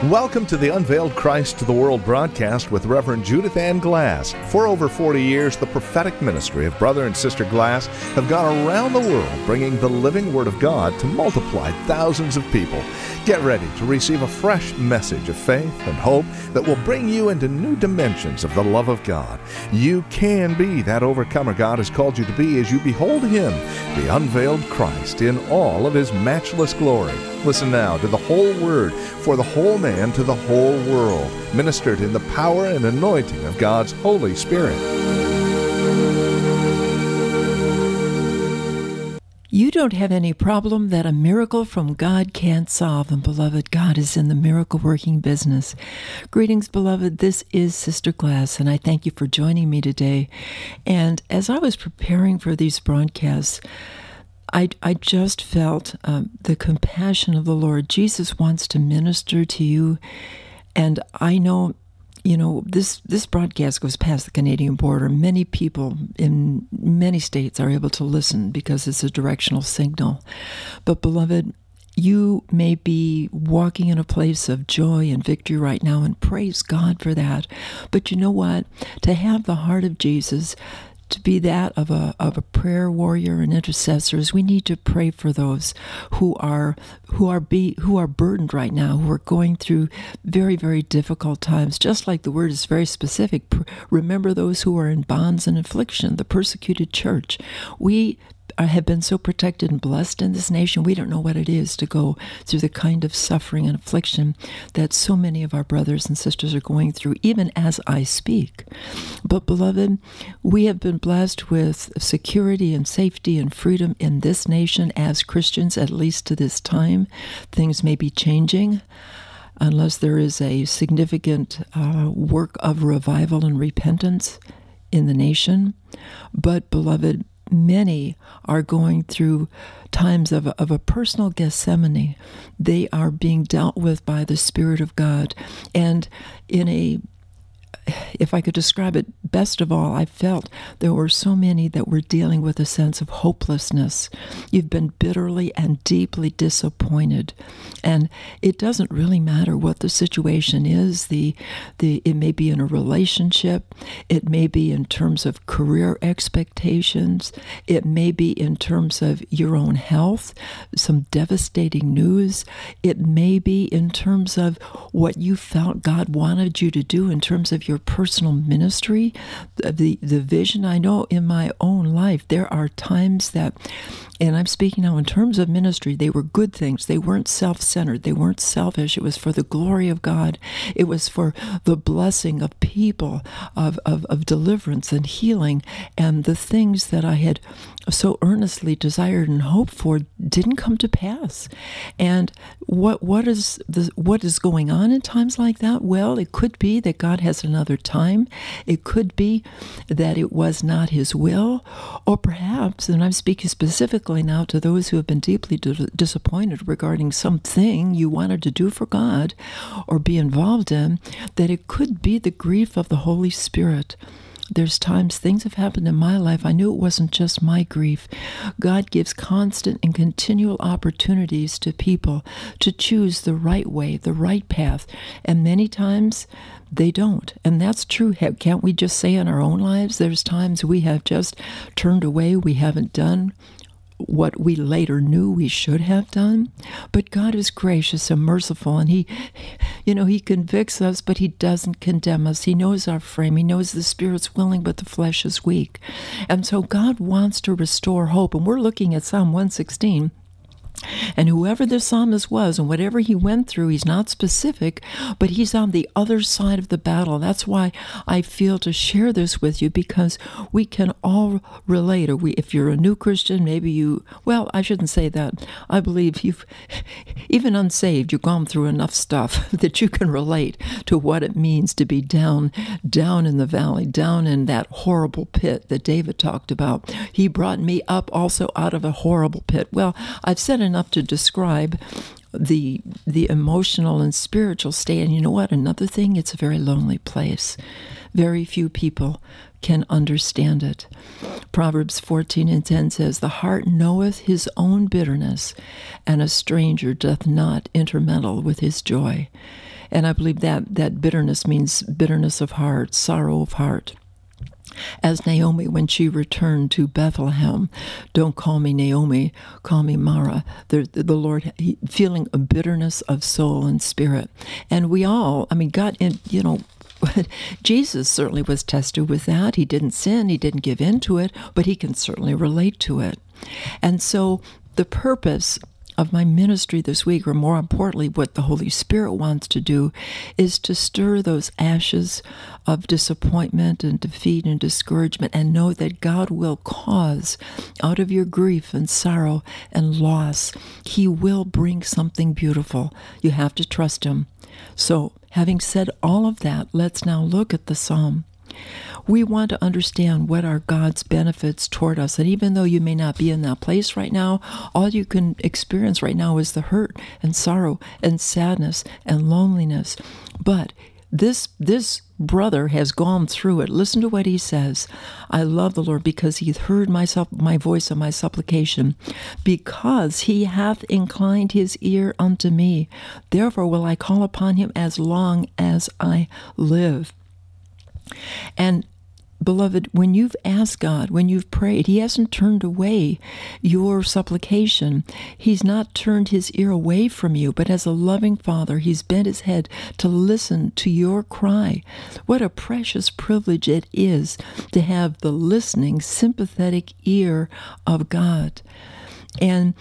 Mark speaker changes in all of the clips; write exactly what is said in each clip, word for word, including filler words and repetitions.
Speaker 1: Welcome to the Unveiled Christ to the World broadcast with Reverend Judith Ann Glass. For over forty years, the prophetic ministry of Brother and Sister Glass have gone around the world bringing the living Word of God to multiply thousands of people. Get ready to receive a fresh message of faith and hope that will bring you into new dimensions of the love of God. You can be that overcomer God has called you to be as you behold Him, the unveiled Christ, in all of His matchless glory. Listen now to the whole Word for the whole man to the whole world, ministered in the power and anointing of God's Holy Spirit.
Speaker 2: You don't have any problem that a miracle from God can't solve, and beloved, God is in the miracle-working business. Greetings, beloved. This is Sister Glass, and I thank you for joining me today. And as I was preparing for these broadcasts, I, I just felt um, the compassion of the Lord. Jesus wants to minister to you, and I know, you know, this, this broadcast goes past the Canadian border. Many people in many states are able to listen because it's a directional signal. But, beloved, you may be walking in a place of joy and victory right now, and praise God for that. But you know what? To have the heart of Jesus, to be that of a of a prayer warrior and intercessors, we need to pray for those who are who are be who are burdened right now, who are going through very, very difficult times. Just like the word is very specific, remember those who are in bonds and affliction, the persecuted church. We have been so protected and blessed in this nation, we don't know what it is to go through the kind of suffering and affliction that so many of our brothers and sisters are going through, even as I speak. But, beloved, we have been blessed with security and safety and freedom in this nation as Christians, at least to this time. Things may be changing unless there is a significant uh, work of revival and repentance in the nation. But, beloved, many are going through times of a, of a personal Gethsemane. They are being dealt with by the Spirit of God. And in a, if I could describe it best of all, I felt there were so many that were dealing with a sense of hopelessness. You've been bitterly and deeply disappointed. And it doesn't really matter what the situation is. The, the, it may be in a relationship. It may be in terms of career expectations. It may be in terms of your own health, some devastating news. It may be in terms of what you felt God wanted you to do in terms of your personal ministry, the, the vision. I know in my own life, there are times that, and I'm speaking now in terms of ministry, they were good things. They weren't self-centered. They weren't selfish. It was for the glory of God. It was for the blessing of people, of, of, of deliverance and healing. And the things that I had so earnestly desired and hoped for didn't come to pass. And what what is the what is going on in times like that? Well, it could be that God has another time. It could be that it was not His will, or perhaps, and I'm speaking specifically now to those who have been deeply d- disappointed regarding something you wanted to do for God or be involved in, that it could be the grief of the Holy Spirit. There's times things have happened in my life. I knew it wasn't just my grief. God gives constant and continual opportunities to people to choose the right way, the right path. And many times they don't. And that's true. Can't we just say in our own lives, there's times we have just turned away, we haven't done what we later knew we should have done. But God is gracious and merciful, and He, you know, He convicts us, but He doesn't condemn us. He knows our frame. He knows the Spirit's willing, but the flesh is weak. And so God wants to restore hope. And we're looking at Psalm one sixteen. And whoever the psalmist was and whatever he went through, he's not specific, but he's on the other side of the battle. That's why I feel to share this with you, because we can all relate. Or we, if you're a new Christian, maybe you, well, I shouldn't say that. I believe you've, even unsaved, you've gone through enough stuff that you can relate to what it means to be down, down in the valley, down in that horrible pit that David talked about. He brought me up also out of a horrible pit. Well, I've said enough to describe the the emotional and spiritual state. And you know what? Another thing, it's a very lonely place. Very few people can understand it. Proverbs fourteen and ten says, "The heart knoweth his own bitterness, and a stranger doth not intermeddle with his joy." And I believe that that bitterness means bitterness of heart, sorrow of heart. As Naomi, when she returned to Bethlehem, don't call me Naomi, call me Mara. The, the Lord, he, feeling a bitterness of soul and spirit. And we all, I mean, God, you know, Jesus certainly was tested with that. He didn't sin, he didn't give in to it, but he can certainly relate to it. And so the purpose of my ministry this week, or more importantly, what the Holy Spirit wants to do, is to stir those ashes of disappointment and defeat and discouragement, and know that God will cause, out of your grief and sorrow and loss, he will bring something beautiful. You have to trust him. So, having said all of that, let's now look at the psalm. We want to understand what are God's benefits toward us. And even though you may not be in that place right now, all you can experience right now is the hurt and sorrow and sadness and loneliness. But this this brother has gone through it. Listen to what he says. "I love the Lord because he heard my, my voice and my supplication, because he hath inclined his ear unto me. Therefore will I call upon him as long as I live." And beloved, when you've asked God, when you've prayed, he hasn't turned away your supplication. He's not turned his ear away from you, but as a loving father, he's bent his head to listen to your cry. What a precious privilege it is to have the listening, sympathetic ear of God. And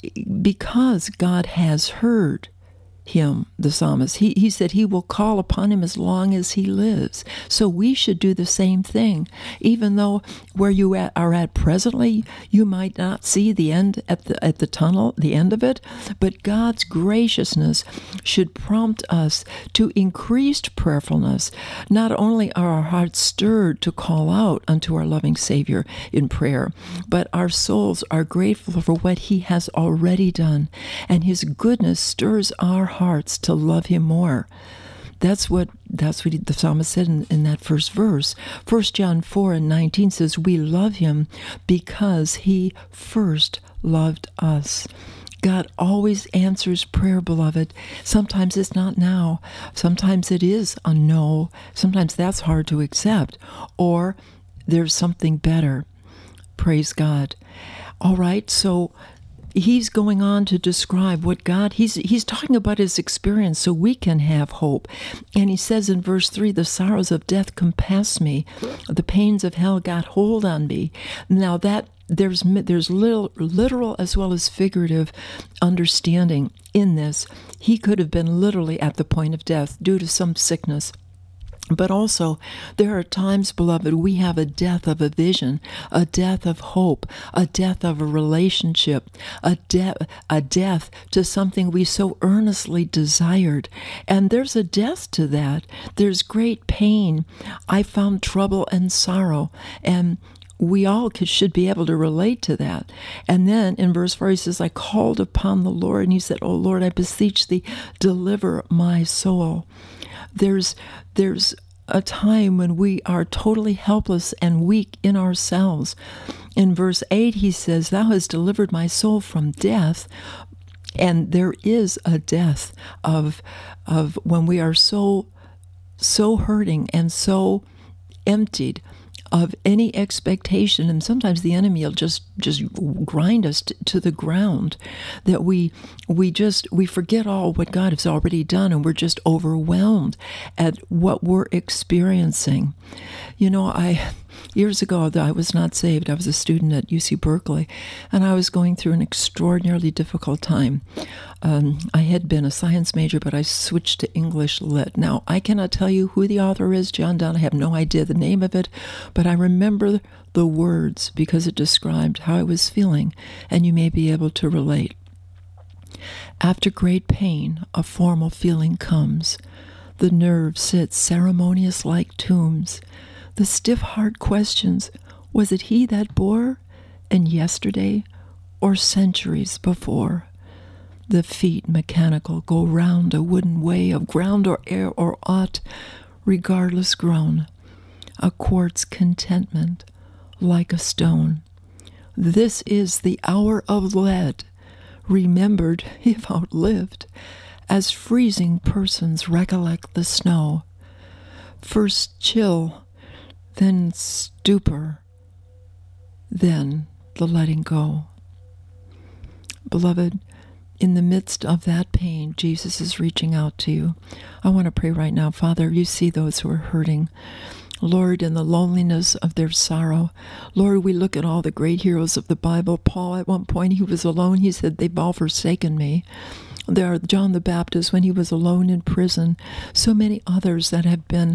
Speaker 2: because God has heard him, the psalmist, he, he said he will call upon him as long as he lives. So we should do the same thing. Even though where you at, are at presently, you might not see the end at the at the tunnel, the end of it, but God's graciousness should prompt us to increased prayerfulness. Not only are our hearts stirred to call out unto our loving Savior in prayer, but our souls are grateful for what he has already done, and his goodness stirs our hearts to love him more. That's what that's what the psalmist said in, in that first verse. First John four and nineteen says, "We love him because he first loved us." God always answers prayer, beloved. Sometimes it's not now. Sometimes it is a no. Sometimes that's hard to accept. Or there's something better. Praise God. All right, so he's going on to describe what God, he's he's talking about his experience so we can have hope. And he says in verse three, "The sorrows of death compassed me. The pains of hell got hold on me." Now that there's there's little, literal as well as figurative understanding in this. He could have been literally at the point of death due to some sickness. But also, there are times, beloved, we have a death of a vision, a death of hope, a death of a relationship, a, de- a death to something we so earnestly desired. And there's a death to that. There's great pain. I found trouble and sorrow. And we all could, should be able to relate to that. And then in verse four, he says, "I called upon the Lord," and he said, "O Lord, I beseech thee, deliver my soul." There's there's a time when we are totally helpless and weak in ourselves. In verse eight, he says, "Thou hast delivered my soul from death." And there is a death of of when we are so so hurting and so emptied of any expectation, and sometimes the enemy will just just grind us t- to the ground, that we we just we forget all what God has already done, and we're just overwhelmed at what we're experiencing. You know, I years ago I was not saved. I was a student at U C Berkeley, and I was going through an extraordinarily difficult time. Um, I had been a science major, but I switched to English Lit. Now, I cannot tell you who the author is, John Donne. I have no idea the name of it, but I remember the words because it described how I was feeling, and you may be able to relate. "After great pain, a formal feeling comes. The nerves sit ceremonious like tombs. The stiff heart questions, was it he that bore? And yesterday, or centuries before? The feet mechanical go round a wooden way of ground or air or aught, regardless groan. a quartz contentment like a stone. This is the hour of lead, remembered if outlived, as freezing persons recollect the snow. First chill, then stupor, then the letting go. Beloved, in the midst of that pain, Jesus is reaching out to you. I want to pray right now. Father, you see those who are hurting. Lord, in the loneliness of their sorrow. Lord, we look at all the great heroes of the Bible. Paul, at one point, he was alone. He said, they've all forsaken me. There are John the Baptist when he was alone in prison. So many others that have been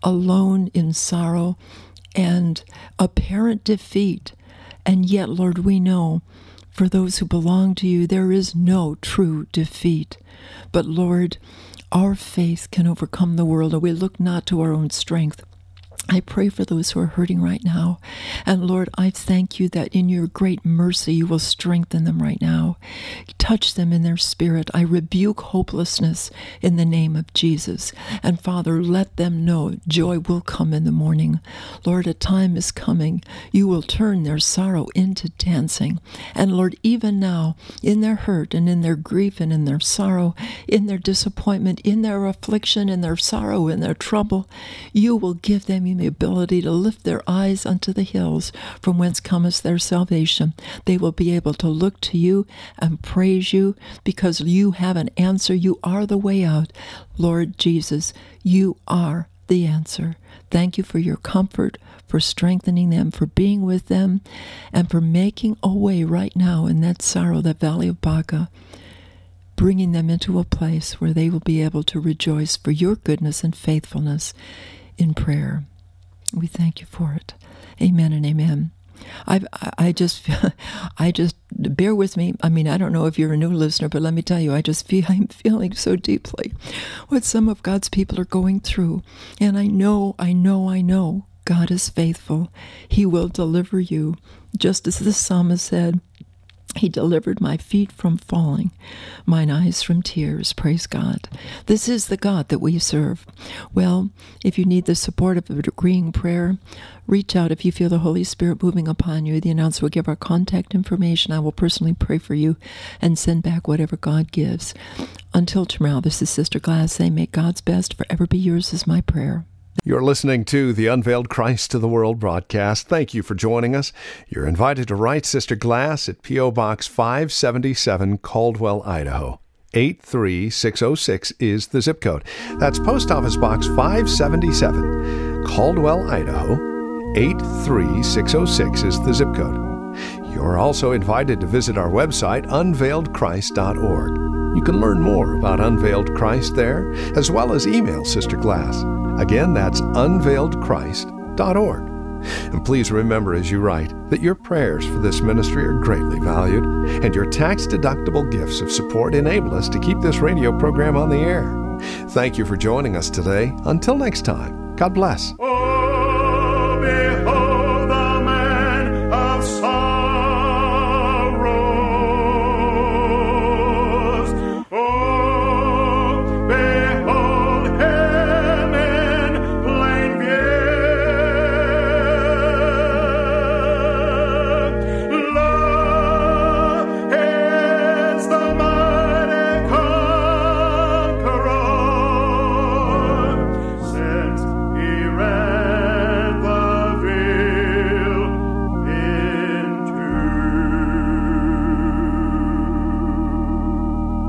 Speaker 2: alone in sorrow and apparent defeat. And yet, Lord, we know for those who belong to you, there is no true defeat. But Lord, our faith can overcome the world, and we look not to our own strength. I pray for those who are hurting right now. And Lord, I thank you that in your great mercy, you will strengthen them right now. Touch them in their spirit. I rebuke hopelessness in the name of Jesus. And Father, let them know joy will come in the morning. Lord, a time is coming. You will turn their sorrow into dancing. And Lord, even now, in their hurt and in their grief and in their sorrow, in their disappointment, in their affliction, in their sorrow, in their trouble, you will give them the ability to lift their eyes unto the hills from whence cometh their salvation. They will be able to look to you and praise you because you have an answer. You are the way out. Lord Jesus, you are the answer. Thank you for your comfort, for strengthening them, for being with them, and for making a way right now in that sorrow, that valley of Baca, bringing them into a place where they will be able to rejoice for your goodness and faithfulness in prayer. We thank you for it. Amen and amen. I I just I just bear with me. I mean, I don't know if you're a new listener, but let me tell you, I just feel I'm feeling so deeply what some of God's people are going through, and I know, I know, I know God is faithful. He will deliver you, just as the psalmist said. He delivered my feet from falling, mine eyes from tears. Praise God. This is the God that we serve. Well, if you need the support of a agreeing prayer, reach out if you feel the Holy Spirit moving upon you. The announcer will give our contact information. I will personally pray for you and send back whatever God gives. Until tomorrow, this is Sister Glass saying, may God's best forever be yours is my prayer.
Speaker 1: You're listening to the Unveiled Christ to the World broadcast. Thank you for joining us. You're invited to write Sister Glass at P O. Box five seventy-seven, Caldwell, Idaho. eight three six oh six is the zip code. That's Post Office Box five seventy-seven, Caldwell, Idaho. eight three six oh six is the zip code. You're also invited to visit our website, unveiled christ dot org. You can learn more about Unveiled Christ there, as well as email Sister Glass. Again, that's unveiled christ dot org. And please remember as you write that your prayers for this ministry are greatly valued, and your tax-deductible gifts of support enable us to keep this radio program on the air. Thank you for joining us today. Until next time, God bless.